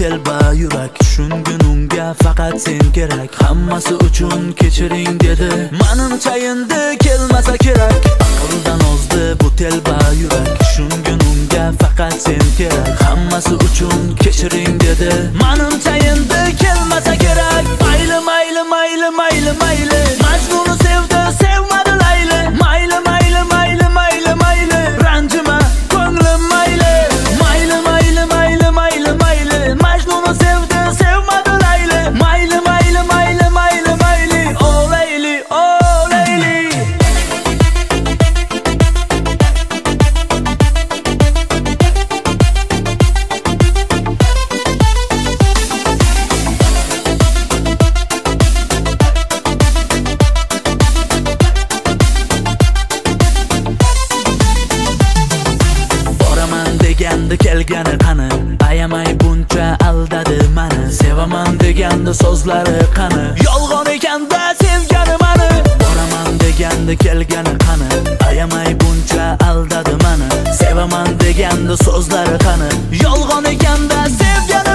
telba yurak. Tushungin unga faqat sen kerak. Hammasi uchun kechiring dedi. Manimcha endi kelmasa kerak. Aqldan ozdi bu telba yurak. Tushungin unga faqat sen kerak. Hammasi uchun kechiring dedi. Manimcha endi kelmasa kerak. Mayli mayli mayli mayli mayli, Majnunni sevdi sevmadi Layli. Mayli mayli mayli mayli mayli, ranjima ko'nglim mayli. Mayli mayli mayli mayli mayli, Majnunni sevdi sevmadi Layli. Mayli mayli mayli mayli mayli, oh Layli oh Layli. Deganda kelgani qani, ayamay buncha aldadi mani. Sevaman deganda so'zlari qani, yolg'on ekanda sevgani mani. Boraman deganda kelgani qani, ayamay buncha aldadi mani. Sevaman deganda so'zlari qani, yolg'on ekanda sevgani